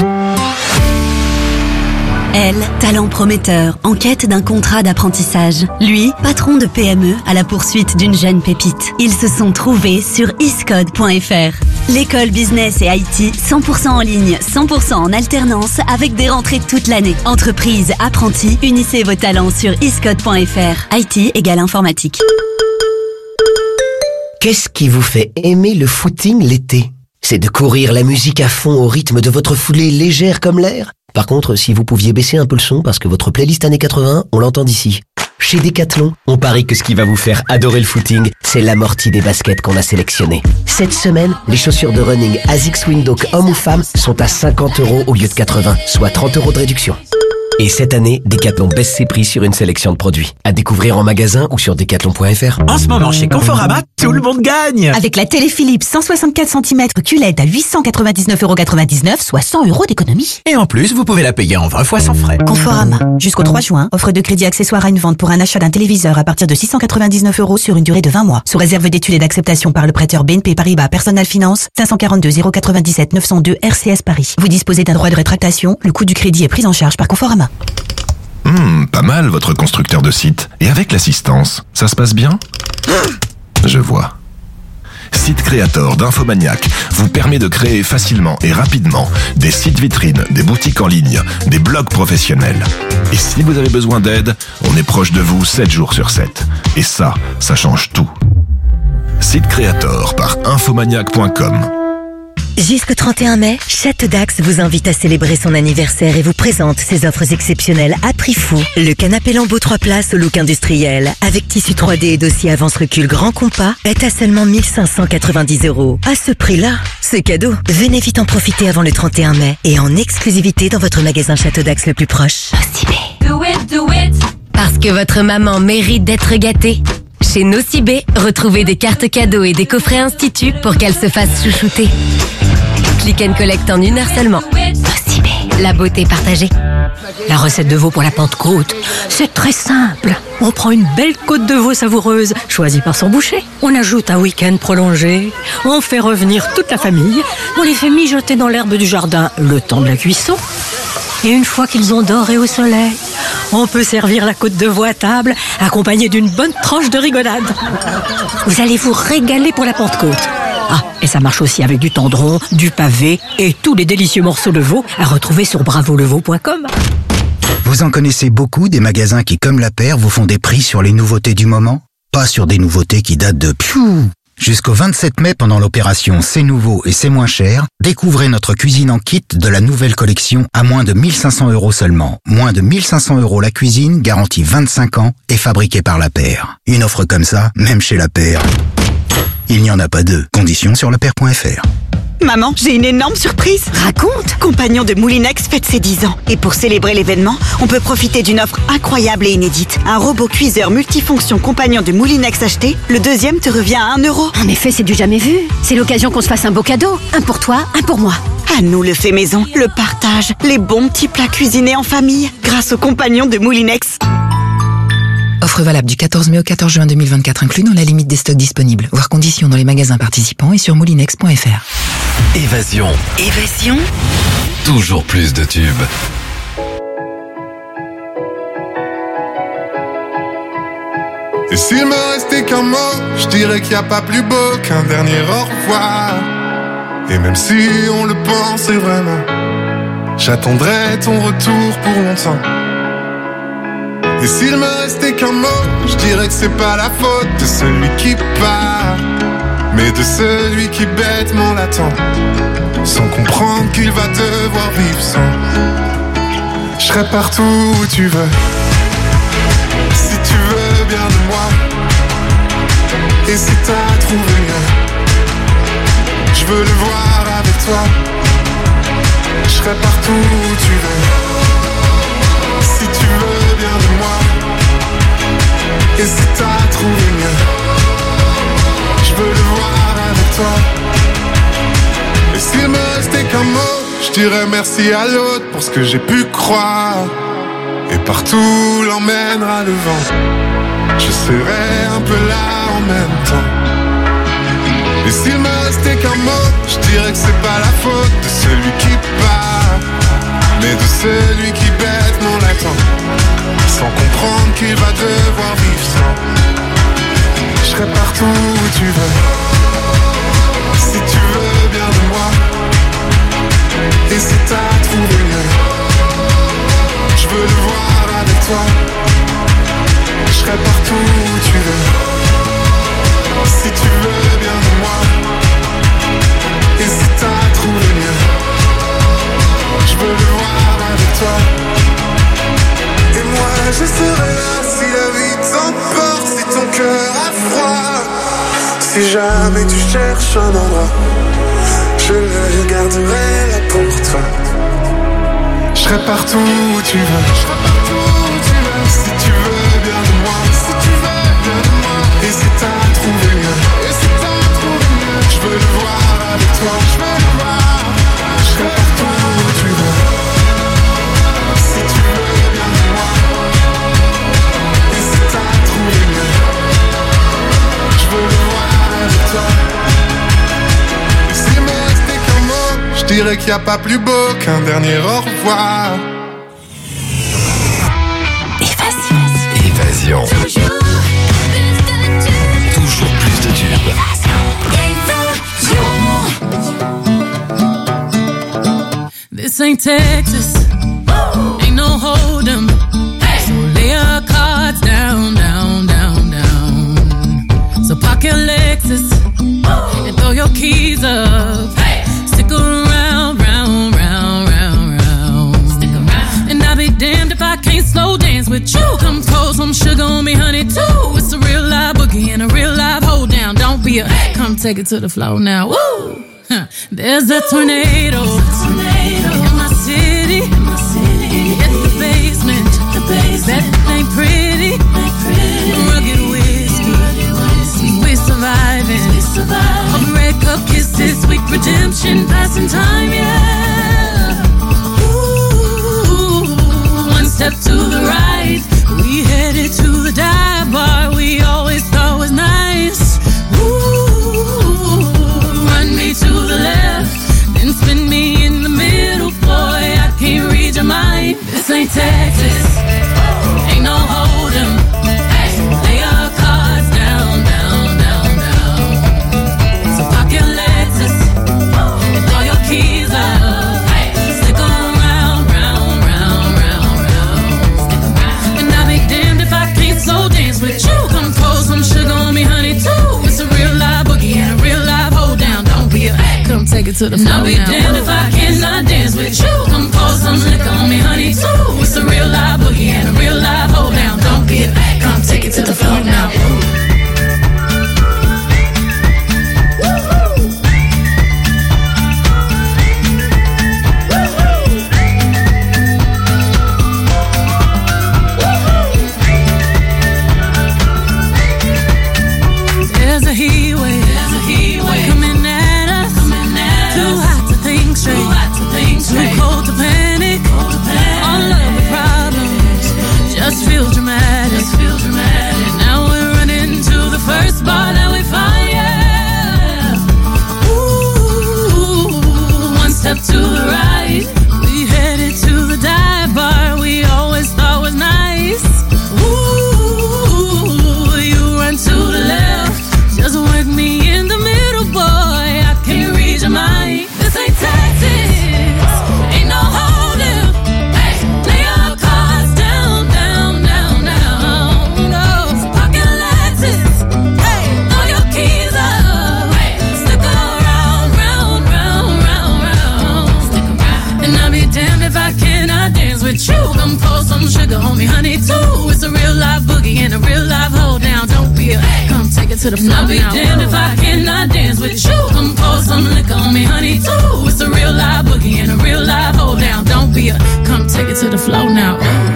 Elle, talent prometteur, en quête d'un contrat d'apprentissage. Lui, patron de P M E à la poursuite d'une jeune pépite. Ils se sont trouvés sur iscode point f r. L'école business et I T, cent pour cent en ligne, cent pour cent en alternance, avec des rentrées toute l'année. Entreprise, apprentis, unissez vos talents sur iscode point f r. I T égale informatique. Qu'est-ce qui vous fait aimer le footing l'été? C'est de courir la musique à fond au rythme de votre foulée légère comme l'air? Par contre, si vous pouviez baisser un peu le son parce que votre playlist années quatre-vingts, on l'entend d'ici. Chez Decathlon, on parie que ce qui va vous faire adorer le footing, c'est l'amorti des baskets qu'on a sélectionnées. Cette semaine, les chaussures de running ASICS Windhoek hommes ou femmes sont à cinquante euros au lieu de quatre-vingts, soit trente euros de réduction. Et cette année, Decathlon baisse ses prix sur une sélection de produits. À découvrir en magasin ou sur decathlon point f r. En ce moment, chez Conforama, tout le monde gagne. Avec la télé Philips cent soixante-quatre centimètres Q L E D à huit cent quatre-vingt-dix-neuf euros quatre-vingt-dix-neuf, soit cent euros d'économie. Et en plus, vous pouvez la payer en vingt fois sans frais. Conforama. Jusqu'au trois juin, offre de crédit accessoire à une vente pour un achat d'un téléviseur à partir de six cent quatre-vingt-dix-neuf euros sur une durée de vingt mois. Sous réserve d'études et d'acceptation par le prêteur B N P Paribas Personal Finance, cinq cent quarante-deux zéro quatre-vingt-dix-sept neuf cent deux R C S Paris. Vous disposez d'un droit de rétractation. Le coût du crédit est pris en charge par Conforama. Hum, pas mal votre constructeur de site. Et avec l'assistance, ça se passe bien ? Je vois. Site Creator d'Infomaniac vous permet de créer facilement et rapidement des sites vitrines, des boutiques en ligne, des blogs professionnels. Et si vous avez besoin d'aide, on est proche de vous sept jours sur sept. Et ça, ça change tout. Site Creator par infomaniac point com. Jusqu'au trente et un mai, Château d'Axe vous invite à célébrer son anniversaire et vous présente ses offres exceptionnelles à prix fou. Le canapé Lambeau trois places au look industriel, avec tissu trois D et dossier avance-recul grand compas, est à seulement mille cinq cent quatre-vingt-dix euros. À ce prix-là, c'est cadeau. Venez vite en profiter avant le trente et un mai et en exclusivité dans votre magasin Château d'Axe le plus proche. Nocibé. Do it, do it. Parce que votre maman mérite d'être gâtée. Chez Nocibé, retrouvez des cartes cadeaux et des coffrets instituts pour qu'elle se fasse chouchouter. Click and collect en une heure seulement. Nocibé, la beauté partagée. La recette de veau pour la Pentecôte, c'est très simple. On prend une belle côte de veau savoureuse, choisie par son boucher. On ajoute un week-end prolongé. On fait revenir toute la famille. On les fait mijoter dans l'herbe du jardin le temps de la cuisson. Et une fois qu'ils ont doré au soleil, on peut servir la côte de veau à table, accompagnée d'une bonne tranche de rigolade. Vous allez vous régaler pour la Pentecôte. Ah, et ça marche aussi avec du tendron, du pavé et tous les délicieux morceaux de veau à retrouver sur bravo le veau point com. Vous en connaissez beaucoup des magasins qui, comme La Paire, vous font des prix sur les nouveautés du moment? Pas sur des nouveautés qui datent de piou. Jusqu'au vingt-sept mai, pendant l'opération C'est nouveau et c'est moins cher, découvrez notre cuisine en kit de la nouvelle collection à moins de mille cinq cents euros seulement. Moins de mille cinq cents euros la cuisine, garantie vingt-cinq ans et fabriquée par La Paire. Une offre comme ça, même chez La Paire, il n'y en a pas deux. Conditions sur lepaire point f r. Maman, j'ai une énorme surprise. Raconte. Compagnon de Moulinex fête ses dix ans. Et pour célébrer l'événement, on peut profiter d'une offre incroyable et inédite. Un robot cuiseur multifonction Compagnon de Moulinex acheté, le deuxième te revient à un euro. En effet, c'est du jamais vu. C'est l'occasion qu'on se fasse un beau cadeau. Un pour toi, un pour moi. À nous le fait maison, le partage, les bons petits plats cuisinés en famille, grâce au Compagnon de Moulinex. Offre valable du quatorze mai au quatorze juin deux mille vingt-quatre, inclus dans la limite des stocks disponibles. Voir conditions dans les magasins participants et sur moulinex point f r. Évasion. Évasion. Toujours plus de tubes. Et s'il me restait qu'un mot, je dirais qu'il n'y a pas plus beau qu'un dernier au revoir. Et même si on le pensait vraiment, j'attendrai ton retour pour longtemps. Et s'il me restait qu'un mot, je dirais que c'est pas la faute de celui qui part, mais de celui qui bêtement l'attend, sans comprendre qu'il va devoir vivre sans. Je serai partout où tu veux, si tu veux bien de moi. Et si t'as trouvé mieux, je veux le voir avec toi. Je serai partout où tu veux, si tu veux bien de moi. Et si t'as trouvé mieux, je veux le voir avec toi. Et s'il me restait qu'un mot, je dirais merci à l'autre pour ce que j'ai pu croire. Et partout l'emmènera le vent, je serai un peu là en même temps. Et s'il me restait qu'un mot, je dirais que c'est pas la faute de celui qui part, mais de celui qui bêtement l'attend, sans comprendre qu'il va devoir vivre sans. Je serai partout où tu veux, si tu veux bien de moi. Et si t'as trouvé mieux, je veux le voir avec toi. Je serai partout où tu veux, si tu veux bien de moi. Et si t'as trouvé mieux, je veux le voir avec toi. Et moi je serai là si la vie t'emporte, si ton cœur a froid. Si jamais tu cherches un endroit, je le garderai là pour toi. Je serai partout où tu veux. Je serai partout où tu veux. Si tu veux bien de moi, si tu veux bien de moi. Et si t'as trouvé mieux, et si t'as trouvé mieux, je veux le voir avec toi, je veux le voir. Je serai partout où tu veux. Si tu veux bien de moi, et si t'as trouvé mieux, je veux le voir avec toi. Et s'il me restait qu'un mot, je dirais qu'il n'y a pas plus beau qu'un dernier au revoir. Évasion. Évasion. Toujours plus de tubes. This ain't Texas, ain't no hold 'em. So lay your cards down, down, down, down. So park your Lexus and throw your keys up. Stick around, round, round, round, round. Stick around. And I'll be damned if I can't slow dance with you. Come pour some sugar on me, honey, too. It's a real live boogie and a real live hold down. Don't be a, come take it to the floor now. Woo! Huh. There's a tornado, tornado in my city, in my city. Hit the basement, the basement. That ain't pretty, ain't pretty. Rugged whiskey, rugged whiskey. We surviving, we surviving. A breakup kisses, sweet redemption, passing time, yeah. Ooh, one step to the right, we headed to the dive bar we always thought was nice. Ooh, run me to the left, then spin me in the middle, boy, I can't read your mind. This ain't Texas, ain't no hold 'em. Lay your cards down, down, down, down. So park your Lexus and throw your keys up. Stick around, round, round, round, round. Stick around. And I'll be damned if I can't slow dance with you. Come pour some sugar on me, honey, too. It's a real live boogie and a real live hold down. Don't be a, come take it to the floor. I'll be damned if I cannot dance with you. Come pour some liquor on me, honey, too. It's a real live boogie and a real live hold down. Don't be a, come take it to the floor now. There's a heat wave, there's a heat wave coming at us, coming at too us. Hot to think straight, too hot to think straight, too cold to panic, cold to panic. All of the problems just feel dramatic, just feel dramatic. Now we're running to the first bar that we find, yeah. Ooh, one step to the right, we headed to the dive bar we always thought was nice. Ooh, you run to the left, just work me in the middle, boy, I can't read your mind. This ain't Texas, ain't no hold 'em. Hey, lay your cards down, down, down, down. No, park your Lexus, hey, throw your keys up. Hey, stick around, round, round, round, round. Stick around. And I'll be damned if I cannot dance with you. Come pour some sugar on me, honey, too. It's a real live boogie and a real live hold down. Don't be a, come take it to the floor. I'll be damned if I cannot dance with you. Come pour some liquor on me, honey, too. It's a real live boogie and a real live hold down. Don't be a, come take it to the floor now. Ooh.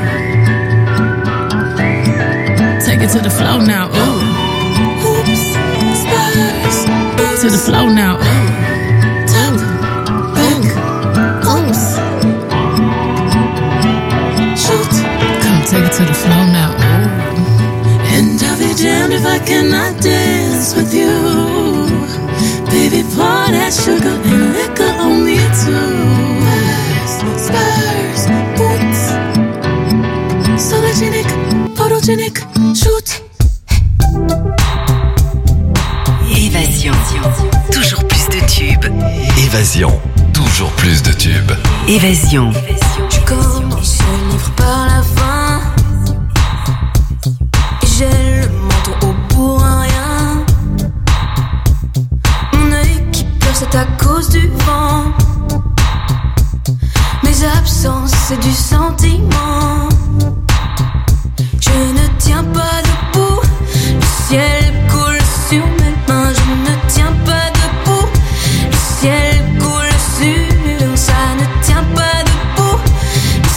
Take it to the floor now. Ooh. Oops, spurs. To the floor now. Ooh. Top, back, oops. Shoot. Come take it to the floor now. Ooh. And I'll be damned if I cannot dance with you. Baby, pour that sugar and liquor on me too. Spurs, boots, sologenic, photogenic, shoot. Évasion. Toujours plus de tubes. Évasion. Toujours plus de tubes. Évasion. Je commence le livre par la fin. Et j'ai le menton au pour un rien. Mon œil qui pleure, c'est à cause du vent. Mes absences, c'est du sentiment. Je ne tiens pas debout. Le ciel coule sur mes mains. Je ne tiens pas debout. Le ciel coule sur. Ça ne tient pas debout. Le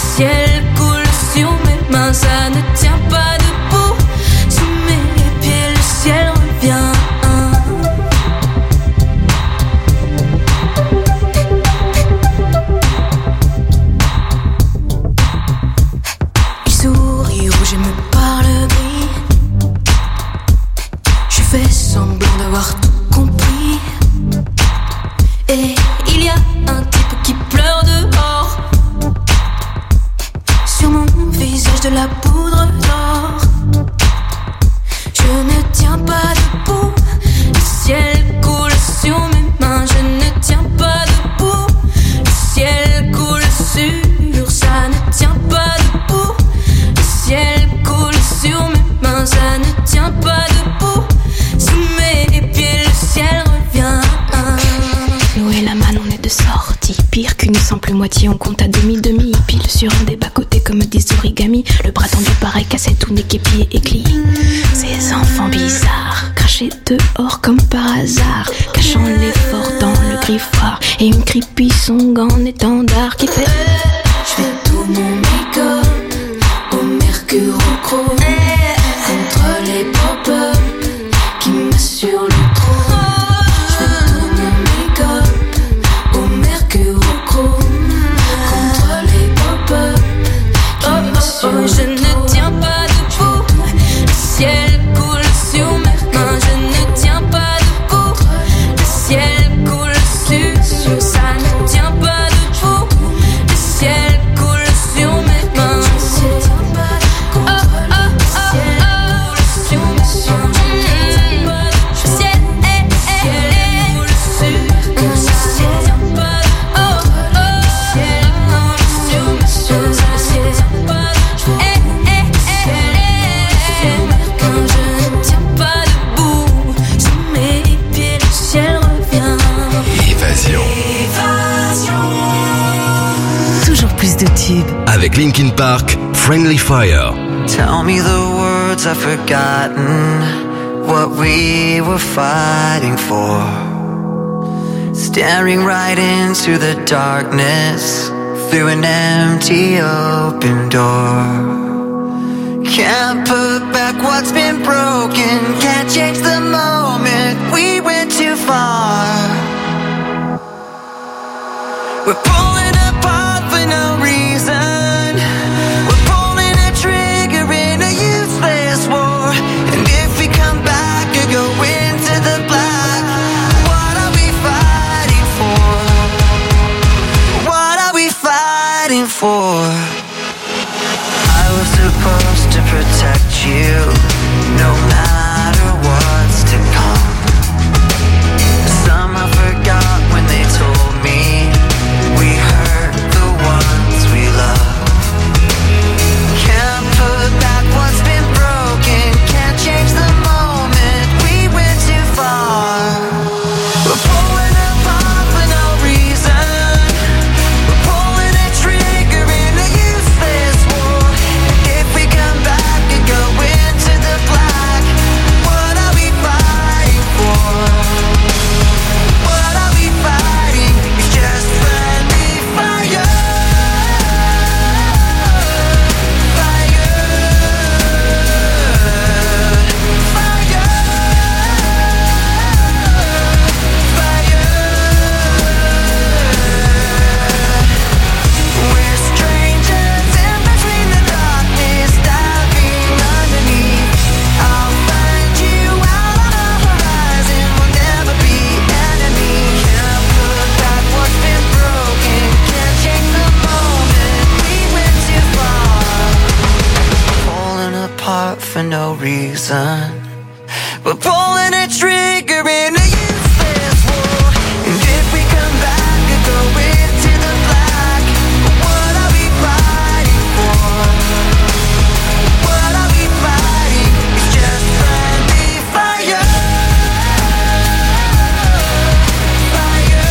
avoir tout compris. Et il y a un type qui pleure dehors. Sur mon visage de la poudre d'or. Je ne tiens pas debout. Le ciel coule sur mes mains. Je ne tiens pas debout. Le ciel coule sur. Ça ne tient pas debout. Le ciel coule sur mes mains. Ça ne tient pas debout. Sous mes pieds le ciel revient. Nous et la manne on est de sortie. Pire qu'une simple moitié, on compte à demi-demi. Pile sur un des bas-côtés comme des origamis. Le bras tendu pareil, cassé tout nez, képier et cli. Ces enfants bizarres, crachés dehors comme par hasard, cachant l'effort dans le griffoir. Et une creepy song en étendard qui fait Je fais tout mon make-up au mercure au chrome, contre les pop-up qui m'assurent le trône. Je fais tout mon make-up au mercure au chrome, contre les pop-up qui m'assurent le trône. Je ne tiens pas debout. Le ciel coule sur mes mains. Je ne tiens pas debout. Le ciel coule sur. Ça ne tient pas debout. Le ciel coule sur mes mains. Je ne tiens pas debout. Oh oh oh oh. Sur mes mains. Le ciel est coule sur. Ça ne tient pas. Oh oh. Le ciel coule sur mes mains. Ça ne tient pas. Eh eh eh. Je ne tiens pas debout. Sous mes pieds le ciel revient. Évasion. Toujours plus de tubes. Avec Linkin Park, Friendly Fire. Tell me the words I've forgotten, what we were fighting for. Staring right into the darkness, through an empty open door. Can't put back what's been broken, can't change the moment, we went too far. We're pulling apart for no reason. We're pulling a trigger in a useless war. And if we come back or go into the black, what are we fighting for? What are we fighting for? I was supposed to protect you, no matter what's to come. Some I forgot when they told me we hurt the ones we love. Can't put back what's been broken, can't change the moment, we went too far. We're pulling apart for no reason. We're pulling a trigger in a useless war. And if we come back and go into the black, what are we fighting for? What are we fighting? It's just friendly fire. Fire. Fire. We're strangers in between the darkness, diving underneath. I'll find you out on the horizon, we'll never be enemies. Can't put back what's been broken, can't change the moment, we went too far. Falling apart for no reason. We're pulling a trigger in a useless war. And if we come back and go into the black, what are we fighting for? What are we fighting? It's just friendly fire. Fire.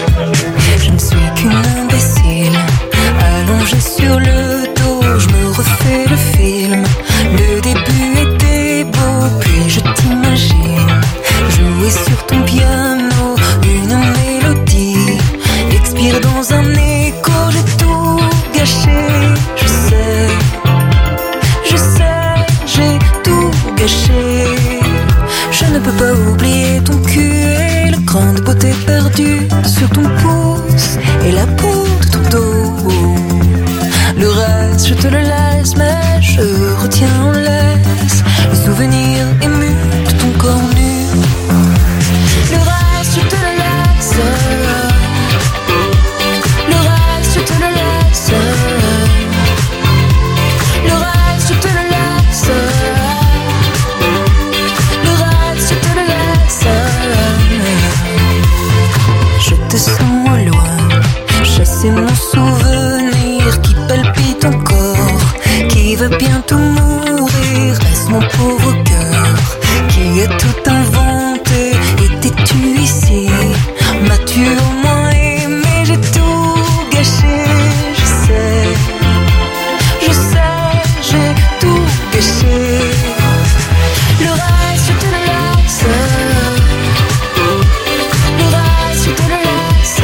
Je ne suis qu'un imbécile, allongé sur le dos, je me refais perdu sur ton pouce et la peau de ton dos. Le reste, je te le laisse, mais je retiens en laisse le souvenir ému de ton corps nu. Le reste, je te le laisse. Le reste, je te le laisse. Le reste, je te le laisse. Le reste, je te le laisse. Je te sens au loin, chasser mon souvenir qui palpite encore, qui va bientôt mourir. Reste mon pauvre cœur qui a tout inventé. Étais-tu ici? M'as-tu au moins aimé? J'ai tout gâché, je sais, je sais, j'ai tout gâché. Le reste, je te le laisse. Le reste, je te le laisse.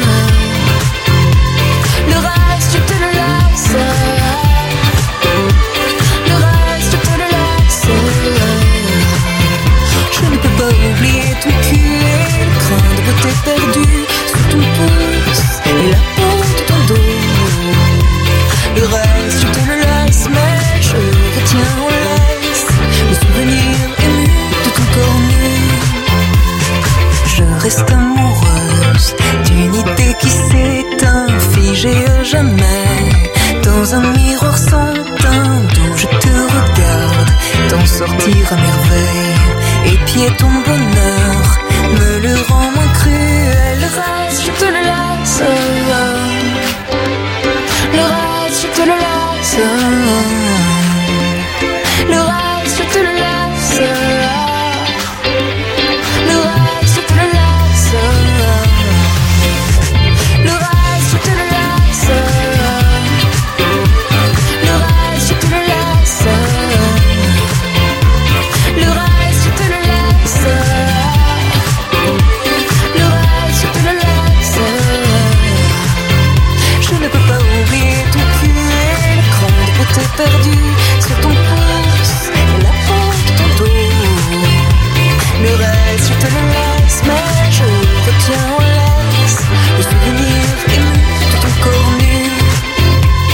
Le reste, je te le laisse. Le reste, je te le laisse. Je ne peux pas oublier ton cul et le craint de beauté perdue sous ton pouce et la peau de ton dos. Le reste, je te le laisse, mais je retiens en laisse le souvenir ému de ton corps nu. Je reste amoureuse d'une idée qui s'éteint, figée à jamais dans un miroir sans teint d'où je te regarde t'en sortir à merveille. Épier ton bonheur me le rend moins cruel. Le reste, je te le laisse. Le reste, je te le laisse.